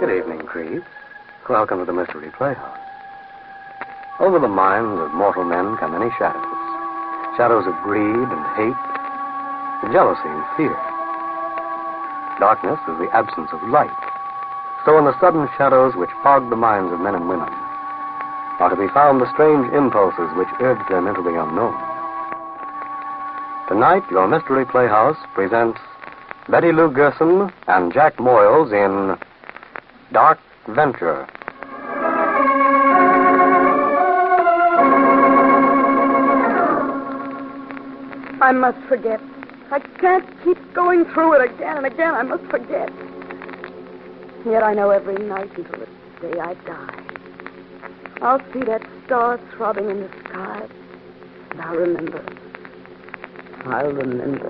Good evening, creeps. Welcome to the Mystery Playhouse. Over the minds of mortal men come many shadows. Shadows of greed and hate, jealousy and fear. Darkness is the absence of light. So in the sudden shadows which fog the minds of men and women are to be found the strange impulses which urge them into the unknown. Tonight, your Mystery Playhouse presents Betty Lou Gerson and Jack Moyles in Dark Venture. I must forget. I can't keep going through it again and again. I must forget. Yet I know every night until the day I die, I'll see that star throbbing in the sky, and I'll remember. I'll remember.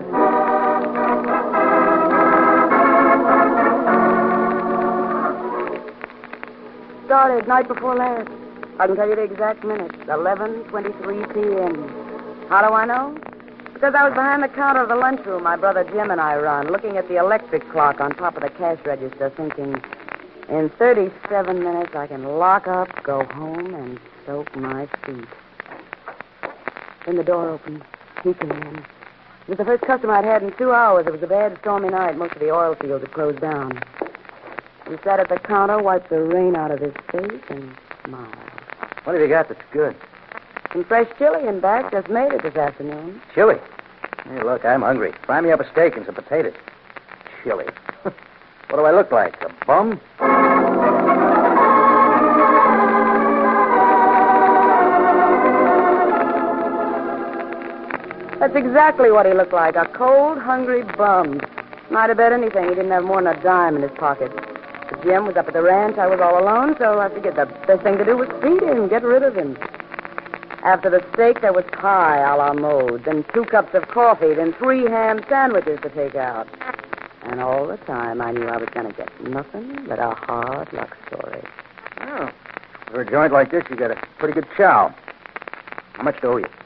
Started night before last. I can tell you the exact minute. 11:23 p.m. How do I know? Because I was behind the counter of the lunchroom my brother Jim and I run, looking at the electric clock on top of the cash register, thinking, in 37 minutes I can lock up, go home, and soak my feet. Then the door opened. He came in. It was the first customer I'd had in 2 hours. It was a bad, stormy night. Most of the oil fields had closed down. He sat at the counter, wiped the rain out of his face, and smiled. What have you got that's good? Some fresh chili in back. Just made it this afternoon. Chili? Hey, look, I'm hungry. Fry me up a steak and some potatoes. Chili. What do I look like, a bum? That's exactly what he looked like, a cold, hungry bum. Might have bet anything he didn't have more than a dime in his pocket. But Jim was up at the ranch. I was all alone, so I figured the best thing to do was feed him, get rid of him. After the steak, there was pie a la mode, then 2 cups of coffee, then 3 ham sandwiches to take out. And all the time, I knew I was going to get nothing but a hard luck story. Oh. For a joint like this, you got a pretty good chow. How much do you?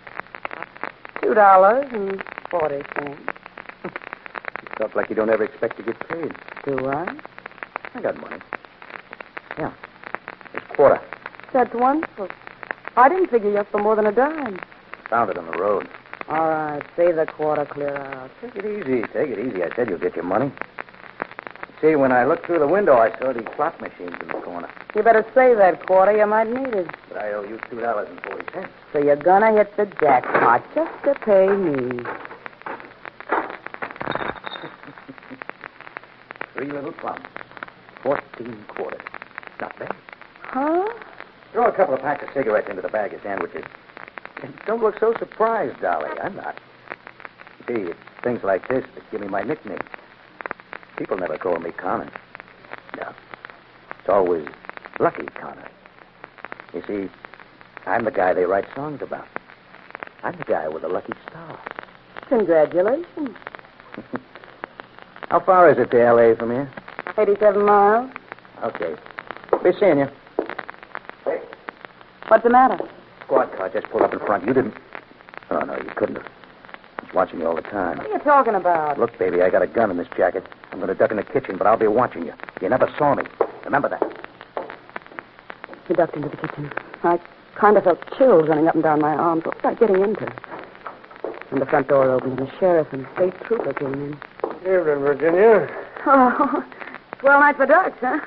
$2.40. You talk like you don't ever expect to get paid. Do I? I got money. Yeah. It's quarter. That's wonderful. I didn't figure you up for more than a dime. Found it on the road. All right, save the quarter clear out. Take it easy. Take it easy. I said you'll get your money. See, when I looked through the window, I saw these slot machines in the corner. You better save that quarter. You might need it. But I owe you $2.40. So you're gonna hit the jackpot just to pay me. 3 little plums. 14 quarters. Not bad. Huh? Throw a couple of packs of cigarettes into the bag of sandwiches. And don't look so surprised, Dolly. I'm not. You see, it's things like this that give me my nickname. People never call me Connor. No. It's always Lucky Connor. You see, I'm the guy they write songs about. I'm the guy with a lucky star. Congratulations. How far is it to L.A. from here? 87 miles. Okay. Be seeing you. Hey. What's the matter? Squad car just pulled up in front. You didn't... Oh, no, you couldn't have. I was watching you all the time. What are you talking about? Look, baby, I got a gun in this jacket. I'm going to duck in the kitchen, but I'll be watching you. You never saw me. Remember that. He ducked into the kitchen. I kind of felt chills running up and down my arms. What was I getting into? And the front door opened, and the sheriff and state trooper came in. Evening, Virginia. Oh, swell night for ducks, huh?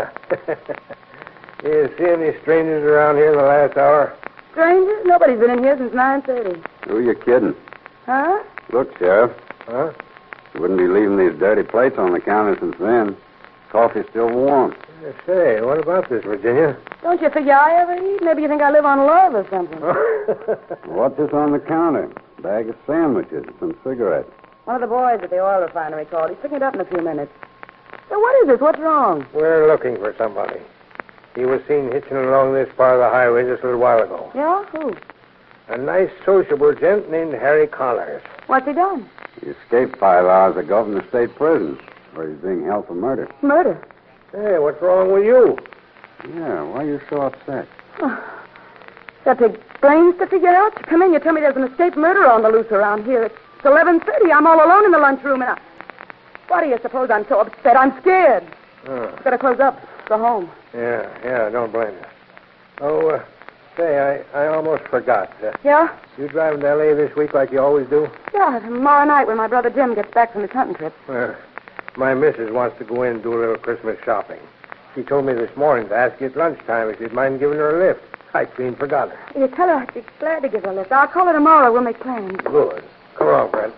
You see any strangers around here in the last hour? Strangers? Nobody's been in here since 9:30. Who you kidding? Huh? Look, Sheriff, Huh? you wouldn't be leaving these dirty plates on the counter since then. Coffee's still warm. I say, what about this, Virginia? Don't you figure I ever eat? Maybe you think I live on love or something. What's this on the counter? Bag of sandwiches, some cigarettes. One of the boys at the oil refinery called. He's picking it up in a few minutes. So what is this? What's wrong? We're looking for somebody. He was seen hitching along this part of the highway just a little while ago. Yeah? Who? A nice sociable gent named Harry Collars. What's he done? He escaped 5 hours ago from the state prison, where he's being held for murder. Murder. Hey, what's wrong with you? Yeah, why are you so upset? Got big brains to figure out? You come in, you tell me there's an escaped murderer on the loose around here. It's 11:30. I'm all alone in the lunchroom, and Why do you suppose I'm so upset? I'm scared. Oh. Better close up. go home. Yeah, don't blame you. Oh, say, I almost forgot. Yeah? You driving to L.A. this week like you always do? Yeah, tomorrow night when my brother Jim gets back from his hunting trip. My missus wants to go in and do a little Christmas shopping. She told me this morning to ask you at lunchtime if you'd mind giving her a lift. I clean forgot her. You tell her I'd be glad to give her a lift. I'll call her tomorrow. We'll make plans. Good. Come along, Brent.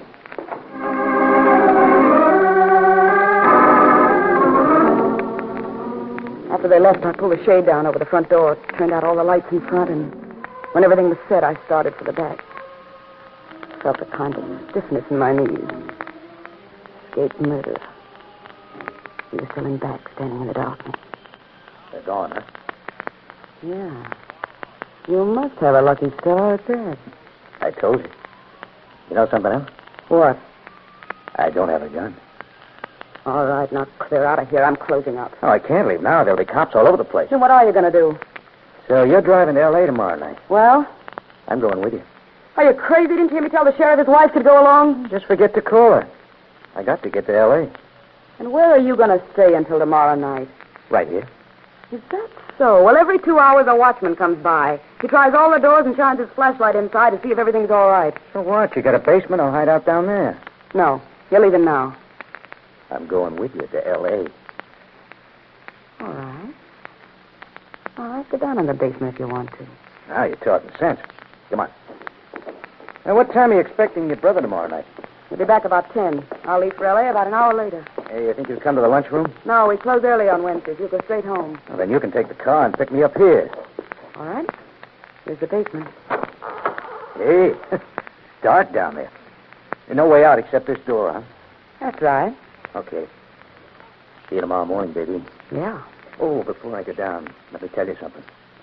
After they left, I pulled the shade down over the front door, turned out all the lights in front, and when everything was set, I started for the back. Felt a kind of stiffness in my knees. Escaped murder. He was still in back, standing in the darkness. They're gone, huh? Yeah. You must have a lucky star at that. I told you. You know something else? What? I don't have a gun. All right, now clear out of here. I'm closing up. Oh, I can't leave now. There'll be cops all over the place. Then what are you going to do? So you're driving to L.A. tomorrow night. Well? I'm going with you. Are you crazy? Didn't you hear me tell the sheriff his wife could go along? Just forget to call her. I got to get to L.A. And where are you going to stay until tomorrow night? Right here. Is that so? Well, every 2 hours a watchman comes by. He tries all the doors and shines his flashlight inside to see if everything's all right. So what? You got a basement? I'll hide out down there. No. You're leaving now. I'm going with you to L.A. All right. All right, sit down in the basement if you want to. Now you're talking sense. Come on. Now, what time are you expecting your brother tomorrow night? He'll be back about 10. I'll leave for L.A. about an hour later. Hey, you think you'll come to the lunchroom? No, we close early on Wednesdays. You'll go straight home. Well, then you can take the car and pick me up here. All right. Here's the basement. Hey, it's dark down there. There's no way out except this door, huh? That's right. Okay. See you tomorrow morning, baby. Yeah. Oh, before I go down, let me tell you something.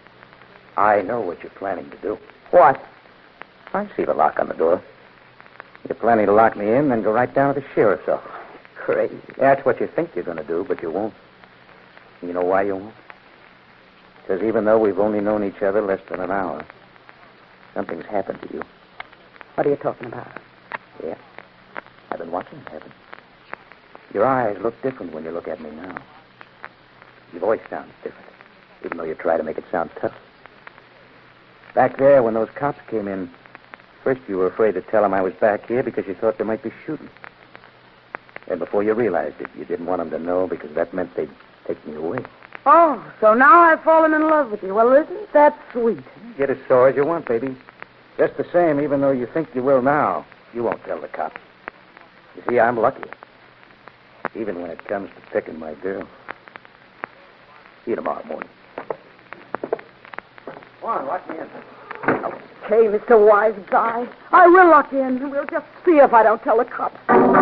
I know what you're planning to do. What? I see the lock on the door. You're planning to lock me in, then go right down to the sheriff's office. Crazy. That's what you think you're going to do, but you won't. You know why you won't? Because even though we've only known each other less than an hour, something's happened to you. What are you talking about? Yeah. I've been watching it happen. Your eyes look different when you look at me now. Your voice sounds different, even though you try to make it sound tough. Back there, when those cops came in, first you were afraid to tell them I was back here because you thought they might be shooting. And before you realized it, you didn't want them to know because that meant they'd take me away. Oh, so now I've fallen in love with you. Well, isn't that sweet? Get as sore as you want, baby. Just the same, even though you think you will now, you won't tell the cops. You see, I'm lucky. Even when it comes to picking my girl. See you tomorrow morning. Come on, lock me in. Okay, Mr. Wise Guy. I will lock you in. We'll just see if I don't tell the cops.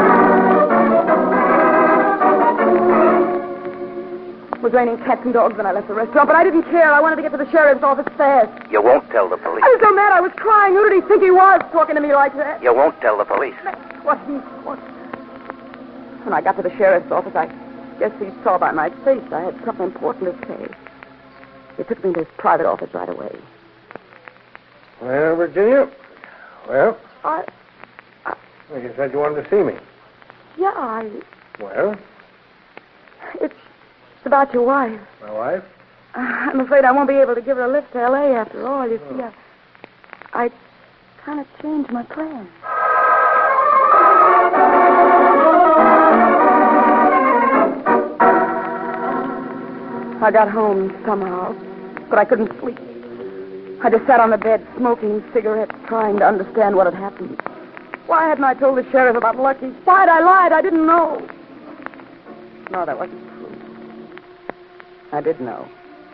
It was raining cats and dogs when I left the restaurant, but I didn't care. I wanted to get to the sheriff's office fast. You won't tell the police. I was so mad I was crying. Who did he think he was talking to me like that? You won't tell the police. What? When I got to the sheriff's office, I guess he saw by my face I had something important to say. He took me to his private office right away. Well, Virginia. Well, I you said you wanted to see me. Yeah, Well, It's about your wife. my wife? I'm afraid I won't be able to give her a lift to L.A. after all. You see, I kind of changed my plans. I got home somehow, but I couldn't sleep. I just sat on the bed, smoking cigarettes, trying to understand what had happened. Why hadn't I told the sheriff about Lucky? Why'd I lied? I didn't know. No, that wasn't true. I did know.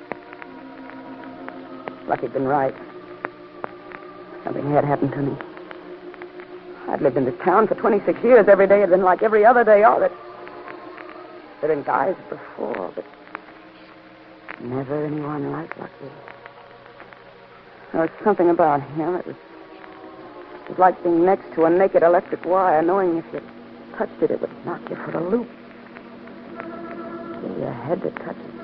Lucky'd been right. Something had happened to me. I'd lived in this town for 26 years. Every day had been like every other day of it. There'd been guys before, but never anyone like Lucky. There was something about him. It was like being next to a naked electric wire, knowing if you touched it, it would knock you for a loop. So you had to touch it.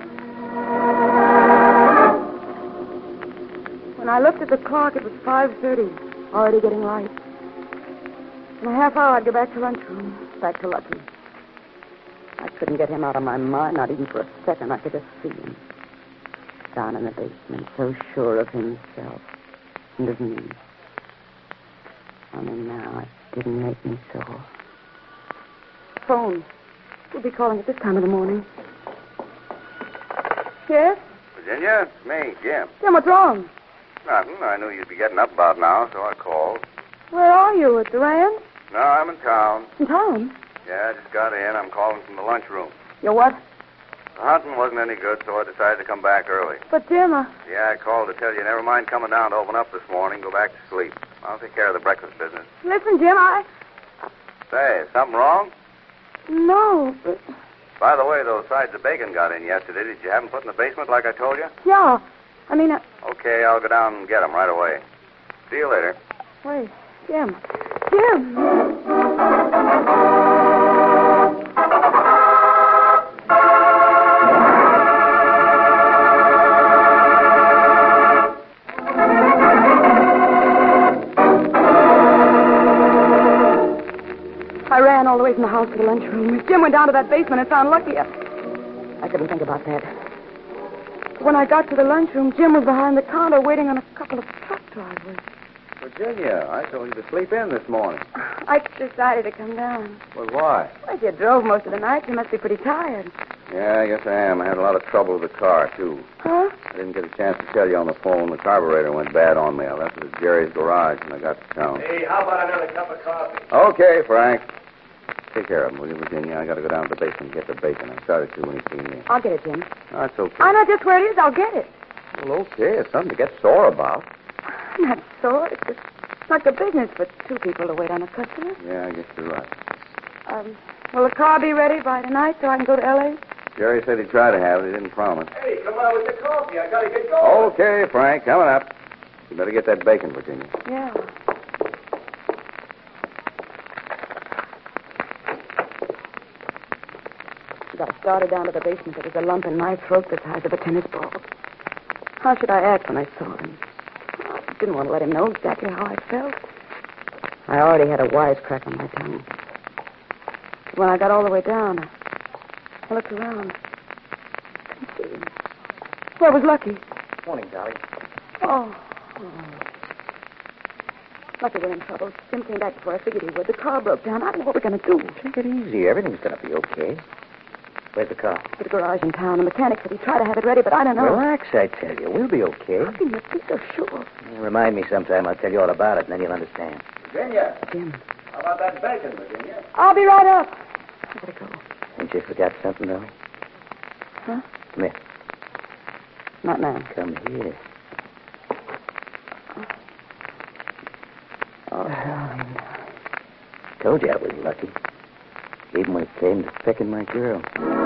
When I looked at the clock, it was 5:30, already getting light. In a half hour, I'd go back to lunchroom, back to Lucky. I couldn't get him out of my mind, not even for a second. I could just see him. Down in the basement, so sure of himself and of me. Only now, it didn't make me so. Phone. Who'll be calling at this time of the morning? Yes? Virginia, it's me, Jim. Jim, what's wrong? Nothing. I knew you'd be getting up about now, so I called. Where are you? At the ranch? No, I'm in town. In town? Yeah, I just got in. I'm calling from the lunchroom. You're what? The hunting wasn't any good, so I decided to come back early. But, Jim, Yeah, I called to tell you, never mind coming down to open up this morning. Go back to sleep. I'll take care of the breakfast business. listen, Jim, Say, is something wrong? No, but... By the way, those sides of bacon got in yesterday. Did you have them put in the basement like I told you? Yeah. Okay, I'll go down and get them right away. See you later. Wait, Jim. Jim! I ran all the way from the house to the lunchroom. Jim went down to that basement and found Lucky. I couldn't think about that. When I got to the lunchroom, Jim was behind the counter waiting on a couple of truck drivers. Virginia, I told you to sleep in this morning. I decided to come down. Well, why? Well, you drove most of the night. You must be pretty tired. Yeah, I guess I am. I had a lot of trouble with the car, too. Huh? I didn't get a chance to tell you on the phone. The carburetor went bad on me. I left it at Jerry's garage when I got to town. Hey, how about another cup of coffee? Okay, Frank. Take care of him, will you, Virginia? I got to go down to the basement and get the bacon. I started to when he came in. I'll get it, Jim. Oh, that's okay. I know just where it is. I'll get it. Well, okay. It's something to get sore about. I'm not sore. It's just like a business for two people to wait on a customer. Yeah, I guess you're right. Will the car be ready by tonight so I can go to L.A.? Jerry said he'd try to have it. He didn't promise. Hey, come on with the coffee. I gotta get going. Okay, Frank. Coming up. You better get that bacon, Virginia. Yeah. As I started down to the basement, there was a lump in my throat the size of a tennis ball. How should I act when I saw him? I didn't want to let him know exactly how I felt. I already had a wisecrack on my tongue. When I got all the way down, I looked around. I couldn't see him. Where was Lucky? Morning, Dolly. Oh. Lucky was in trouble. Jim came back before I figured he would. The car broke down. I don't know what we're going to do. Take it easy. Everything's going to be okay. Where's the car? At the garage in town. The mechanic said he'd try to have it ready, but I don't know. Relax, I tell you. We'll be okay. How can you be so sure? Remind me sometime. I'll tell you all about it, and then you'll understand. Virginia, Jim. how about that bacon, Virginia? I'll be right up. I gotta go. Ain't you forgot something, Dolly? Huh? Come here. Not now. Come here. Oh, darling. Told you I was lucky. Even when it came to picking my girl.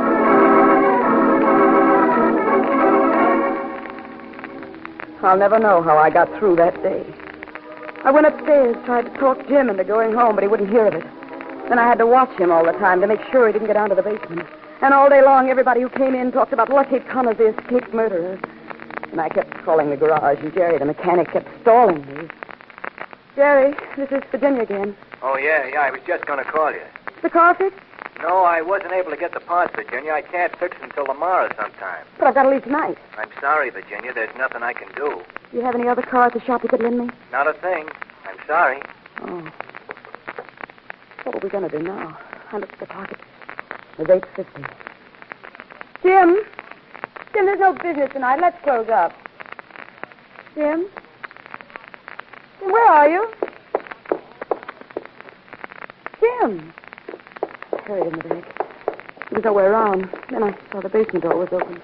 I'll never know how I got through that day. I went upstairs, tried to talk Jim into going home, but he wouldn't hear of it. Then I had to watch him all the time to make sure he didn't get down to the basement. And all day long, everybody who came in talked about Lucky Connors, the escaped murderer. And I kept calling the garage, and Jerry, the mechanic, kept stalling me. Jerry, this is Virginia again. Oh, yeah, I was just going to call you. The car fixed? No, I wasn't able to get the parts, Virginia. I can't fix it until tomorrow sometime. But I've got to leave tonight. I'm sorry, Virginia. There's nothing I can do. Do you have any other car at the shop you could lend me? Not a thing. I'm sorry. Oh. What are we going to do now? I looked at the pocket. It was $8.50. Jim? Jim, there's no business tonight. Let's close up. Jim? Jim, where are you? Jim? I hurried in the back. There was nowhere around. Then I saw the basement door was open.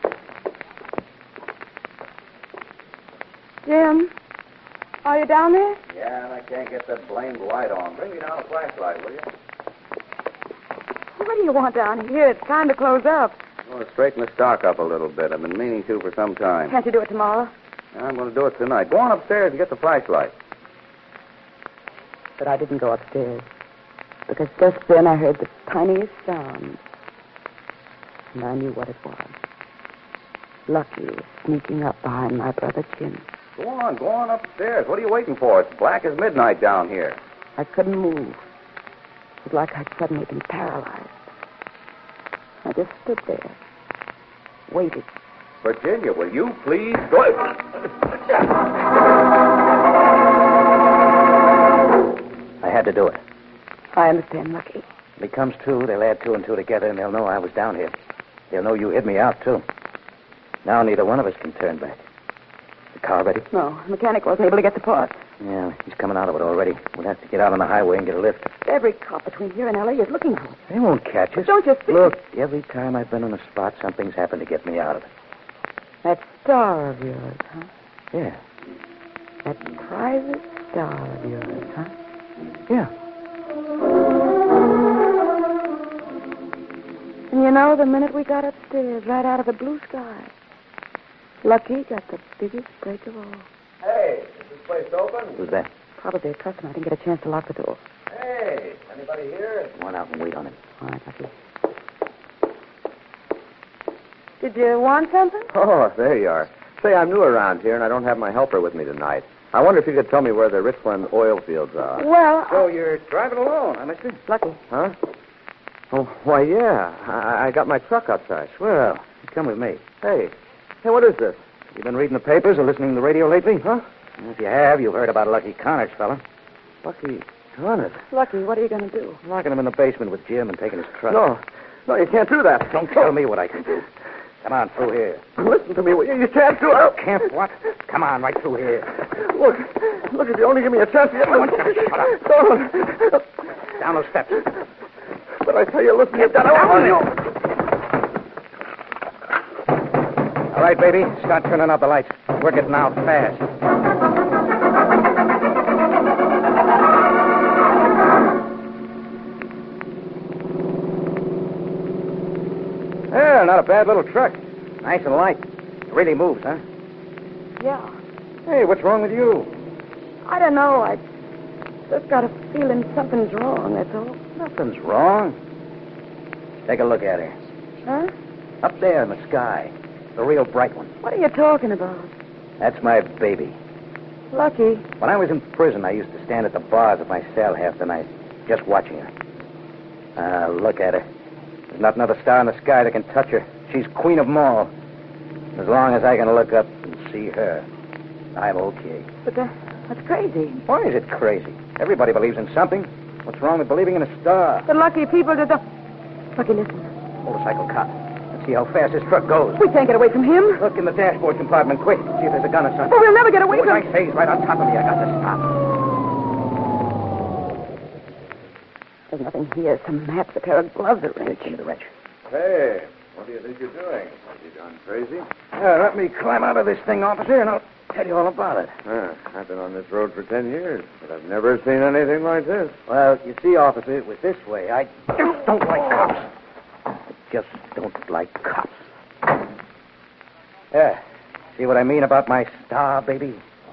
Jim? Are you down there? Yeah, and I can't get that blamed light on. Bring me down a flashlight, will you? What do you want down here? It's time to close up. I want to straighten the stock up a little bit. I've been meaning to for some time. Can't you do it tomorrow? I'm going to do it tonight. Go on upstairs and get the flashlight. But I didn't go upstairs. Because just then I heard the tiniest sound. And I knew what it was. Lucky was sneaking up behind my brother Jim. Go on upstairs. What are you waiting for? It's black as midnight down here. I couldn't move. It was like I'd suddenly been paralyzed. I just stood there, waited. Virginia, will you please go? I had to do it. I understand, Lucky. If he comes to, they'll add 2 and 2 together, and they'll know I was down here. They'll know you hid me out, too. Now neither one of us can turn back. The car ready? No, the mechanic wasn't able to get the parts. Yeah, he's coming out of it already. We'll have to get out on the highway and get a lift. Every cop between here and L.A. is looking for it. They won't catch us. Don't you see? Look, every time I've been on a spot, something's happened to get me out of it. That star of yours, huh? Yeah. That private star of yours, huh? Yeah. And you know, the minute we got upstairs, right out of the blue sky, Lucky got the biggest break of all. Hey, is this place open? Who's that? Probably a customer. I didn't get a chance to lock the door. Hey, anybody here? Come on out and wait on him. All right, Lucky. Did you want something? Oh, there you are. Say, I'm new around here, and I don't have my helper with me tonight. I wonder if you could tell me where the Richland oil fields are. Well, So you're driving alone, huh, mister? Lucky. Huh? Oh, why, yeah. I got my truck outside. Well, you come with me. Hey, what is this? You been reading the papers or listening to the radio lately? Huh? If you have, you've heard about Lucky Connor's fella. Lucky Connor. Lucky, what are you going to do? Locking him in the basement with Jim and taking his truck. No, you can't do that. Don't tell me what I can do. Come on, through here. Listen to me. You can't do it. Can't what? Come on, right through here. Look, if you only give me a chance to get my... Shut up. Don't. Down those steps. But I tell you, listen, you've got to... All right, baby. Start turning out the lights. We're getting out fast. Yeah, not a bad little truck. Nice and light. It really moves, huh? Yeah. Hey, what's wrong with you? I don't know. I just got a feeling something's wrong, that's all. Nothing's wrong. Take a look at her. Huh? Up there in the sky. The real bright one. What are you talking about? That's my baby. Lucky. When I was in prison, I used to stand at the bars of my cell half the night, just watching her. Look at her. There's not another star in the sky that can touch her. She's queen of them all. As long as I can look up and see her, I'm okay. But that's crazy. Why is it crazy? Everybody believes in something. What's wrong with believing in a star? The lucky people that don't... Lucky, listen. Motorcycle cop. Let's see how fast this truck goes. We can't get away from him. Look in the dashboard compartment, quick. See if there's a gun or something. Oh, we'll never get away What from I say is right on top of me. I got to stop. There's nothing here. Some maps, a pair of gloves, a wrench. Give me the wrench. Hey, what do you think you're doing? Have you gone crazy? Let me climb out of this thing, officer, and I'll tell you all about it. I've been on this road for 10 years, but I've never seen anything like this. Well, you see, officer, it was this way. I just don't like cops. I just don't like cops. Yeah. See what I mean about my star, baby?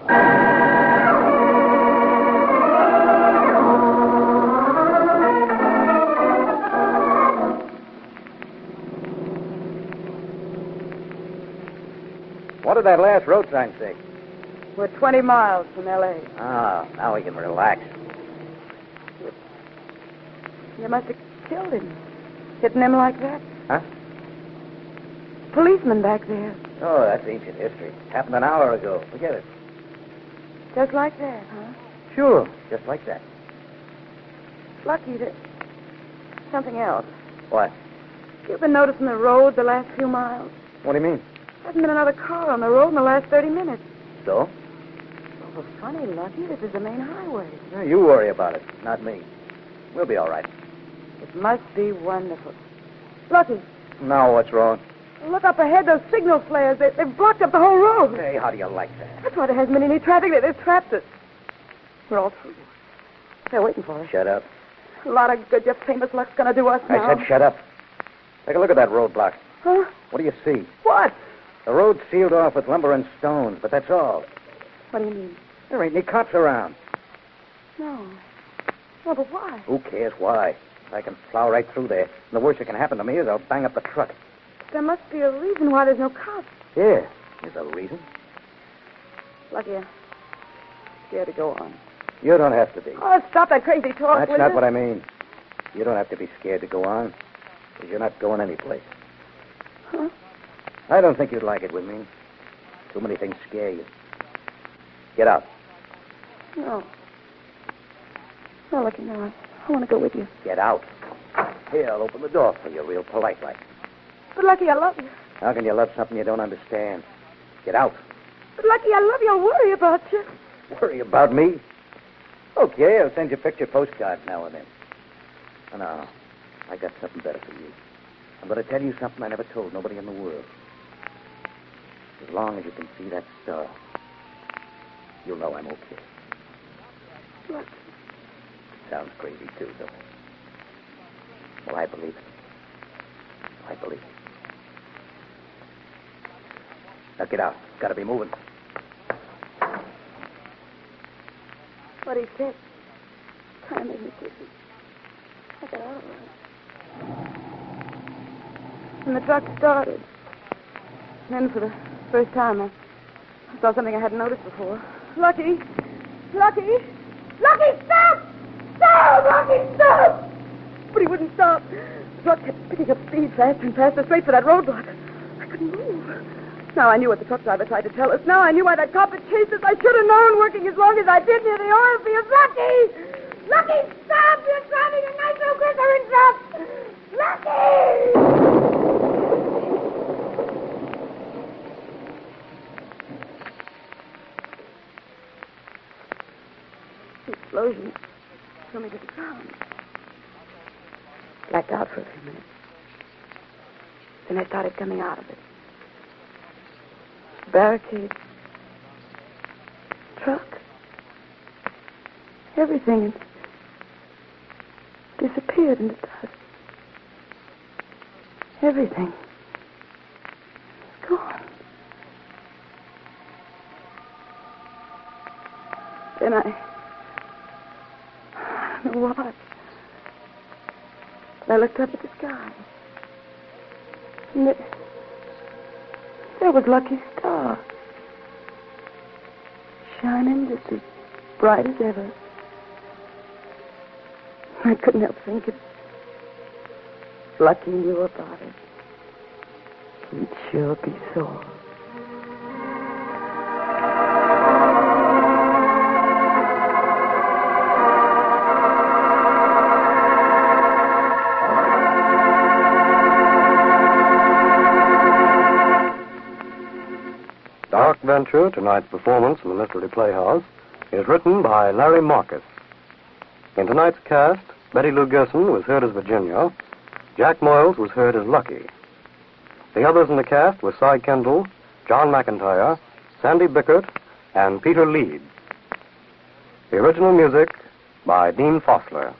What did that last road sign say? We're 20 miles from L.A. Ah, now we can relax. You must have killed him. Hitting him like that. Huh? Policeman back there. Oh, that's ancient history. Happened an hour ago. Forget it. Just like that, huh? Sure, just like that. Lucky that... Something else. What? You've been noticing the road the last few miles. What do you mean? Hasn't been another car on the road in the last 30 minutes. So? Oh, funny, Lucky. This is the main highway. Yeah, you worry about it, not me. We'll be all right. It must be wonderful. Lucky, Now what's wrong? look up ahead. Those signal flares. They've blocked up the whole road. Hey, how do you like that? That's why there hasn't been any traffic. They've trapped us. We're all through. They're waiting for us. Shut up. A lot of good your famous luck's going to do us now. I said shut up. Take a look at that roadblock. Huh? What do you see? What? The road's sealed off with lumber and stones, but that's all. What do you mean? There ain't any cops around. No. No, but why? Who cares why? I can plow right through there. And the worst that can happen to me is I'll bang up the truck. There must be a reason why there's no cops. Yeah, there's a reason. Lucky, I'm scared to go on. You don't have to be. Oh, stop that crazy talk, That's will not you? what I mean. You don't have to be scared to go on. 'Cause you're not going anyplace. Huh? I don't think you'd like it with me. Too many things scare you. Get out. No. No, Lucky, no. I want to go with you. Get out. Here, I'll open the door for you, real polite like. But, Lucky, I love you. How can you love something you don't understand? Get out. But, Lucky, I love you. I worry about you. Worry about me? Okay, I'll send you picture postcards now and then. Oh, no, I got something better for you. I'm going to tell you something I never told nobody in the world. As long as you can see that star, you'll know I'm okay. Lucky. Sounds crazy, too, don't it? Well, I believe it. I believe it. Now get out. Got to be moving. What he said. Trying to make me dizzy. I got out of it. And the truck started. And then for the first time, I saw something I hadn't noticed before. Lucky! Lucky! Lucky, stop! Stop! Lucky, stop! But he wouldn't stop. The truck kept picking up speed faster and faster, straight for that roadblock. I couldn't move. Now I knew what the truck driver tried to tell us. Now I knew why that cop had chased us. I should have known, working as long as I did near the oil fields. Lucky! Lucky, stop! You're driving a nitro glycerin truck! Lucky! The explosion threw me to the ground. Blacked out for a few minutes. Then I started coming out of it. Barricade. Truck. Everything disappeared into dust. Everything. It's gone. Then I don't know what. I looked up at the sky. And there was Lucky's star. Shining just as bright as ever. I couldn't help thinking. Lucky knew about it. He'd sure be sore. Dark Venture, tonight's performance in the Mystery Playhouse, is written by Larry Marcus. In tonight's cast, Betty Lou Gerson was heard as Virginia. Jack Moyles was heard as Lucky. The others in the cast were Cy Kendall, John McIntyre, Sandy Bickert, and Peter Leeds. The original music by Dean Fossler.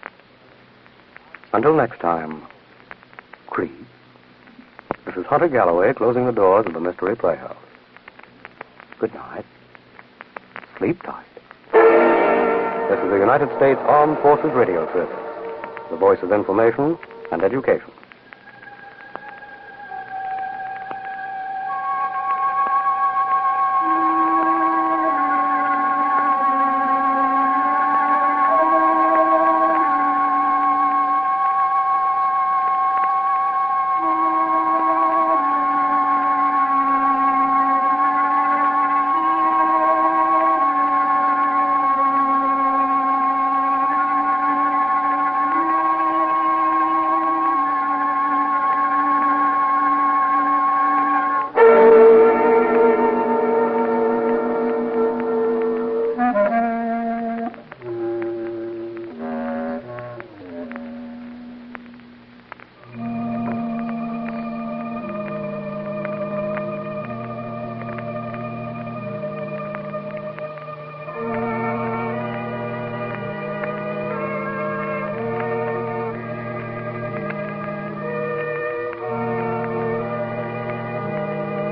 Until next time, Creed. This is Hunter Galloway closing the doors of the Mystery Playhouse. Good night. Sleep tight. This is the United States Armed Forces Radio Service, the voice of information and education.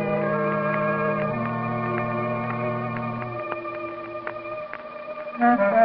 Mm-hmm.